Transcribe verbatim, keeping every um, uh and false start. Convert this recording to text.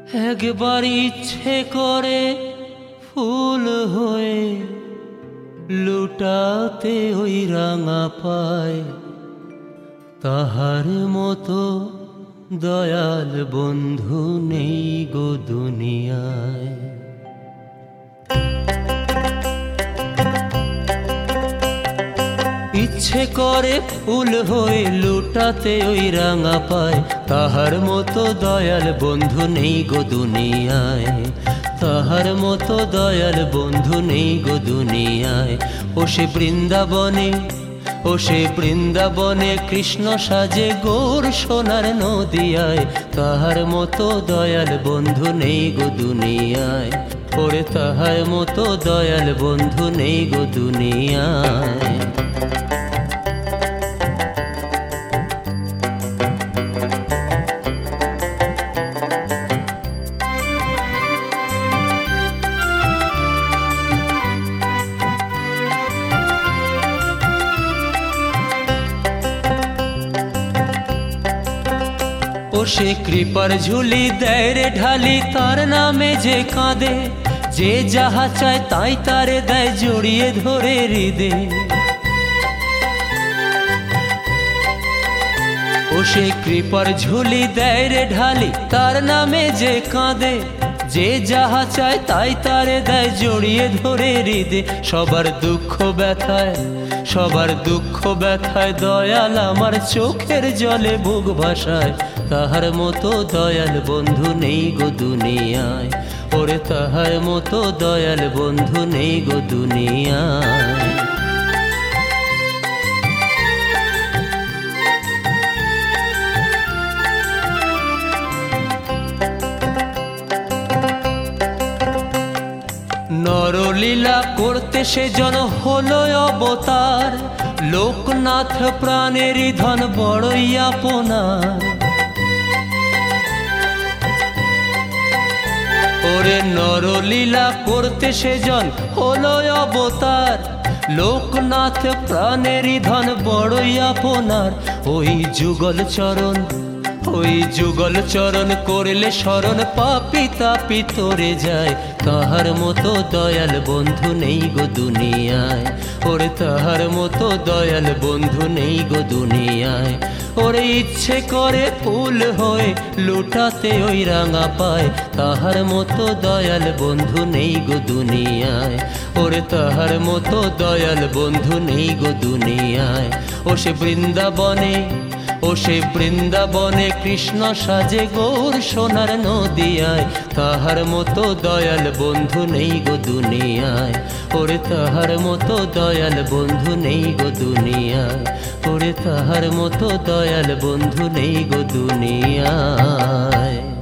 একবার ইচ্ছে করে ফুল হয়ে লুটাতে ওই রাঙা পায়, তাহার মতো দয়াল বন্ধু নেই গো দুনিয়ায়। ইচ্ছে করে ফুল হয়ে লুটাতে ওই রাঙা পায়, তাহার মতো দয়াল বন্ধু নেই গো দুনিয়ায়, তাহার মতো দয়াল বন্ধু নেই গো দুনিয়ায়। ও সে বৃন্দাবনে, ও সে বৃন্দাবনে কৃষ্ণ সাজে গৌর সোনার নদিয়ায়, তাহার মতো দয়াল বন্ধু নেই গো দুনিয়ায়। ওরে তাহার মতো দয়াল বন্ধু নেই গো দুনিয়ায়। ও সে কৃপার ঝুলি দেয় রে ঢালি, তার নামে যে কাঁদে, যে যাহা চায় তাই তারে দেয় জড়িয়ে ধরে হৃদে। ও সে কৃপার ঝুলি দেয় রে ঢালি, তার নামে যে কাঁদে, যে যাহা চায় তাই তারে দেয় জড়িয়ে ধরে হৃদে। সবার দুঃখ ব্যথায়, সবার দুঃখ ব্যথায় দয়াল আমার চোখের জলে বুক ভাসায়, তাহার মতো দয়াল বন্ধু নেই গো দুনিয়ায়। ওরে তাহার মতো দয়াল বন্ধু নেই গো দুনিয়ায়। নরলীলা করতে সে জন হলো অবতার, লোকনাথ প্রাণের ধন বড়ই আপনার। ওরে নরলীলা করতে সে জন হলো অবতার, লোকনাথ প্রাণের ধন বড়ই আপনার। ওই যুগল চরণ, ওই যুগল চরণ করলে শরণ পাপি তাপি তরে যায়, তাহার মতো দয়াল বন্ধু নেই গো দুনিয়ায়। ওরে তাহার মতো দয়াল বন্ধু নেই গো দুনিয়ায়। ওরে ইচ্ছে করে ফুল হয়ে লুটাতে ওই রাঙা পায়, তাহার মতো দয়াল বন্ধু নেই গো দুনিয়ায়। ওরে তাহার মতো দয়াল বন্ধু নেই গো দুনিয়ায়। ও সে বৃন্দাবনে, ও সে বৃন্দাবনে কৃষ্ণ সাজে গৌর সোনার নদিয়ায়, তাহার মতো দয়াল বন্ধু নেই গো দুনিয়ায়। ওরে তাহার মতো দয়াল বন্ধু নেই গো দুনিয়ায়। ওরে তাহার মতো দয়াল বন্ধু নেই গো দুনিয়ায়।